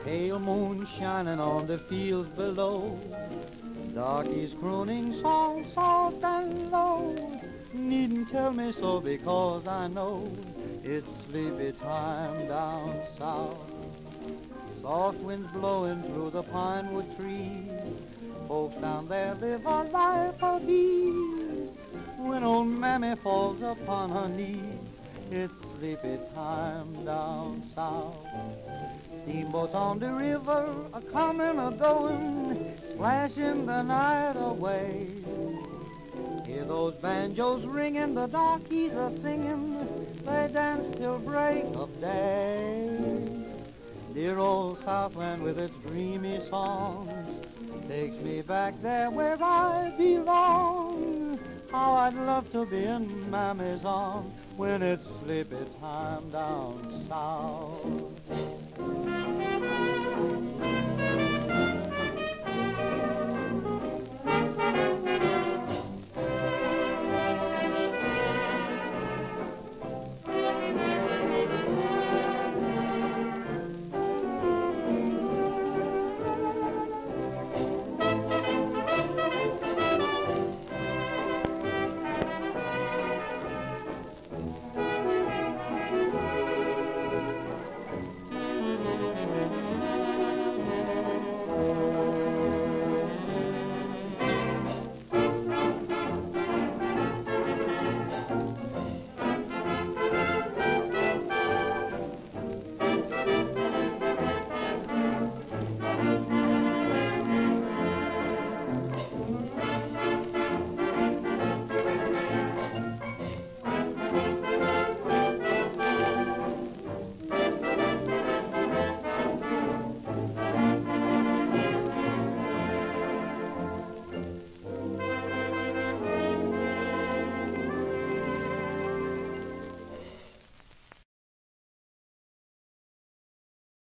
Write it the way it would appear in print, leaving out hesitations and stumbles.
Pale moon shining on the fields below. Darkies crooning songs soft and low. Needn't tell me so because I know it's sleepy time down south. Soft winds blowing through the pine wood trees. Folks down there live a life of ease. When old Mammy falls upon her knees, it's sleepy time down south. Steamboats on the river a comin' a goin', splashing the night away. Hear those banjos ringing, the darkies a singing, they dance till break of day. Dear old Southland with its dreamy songs takes me back there where I belong. How I'd love to be in Mammy's arms when it's sleepy time down south.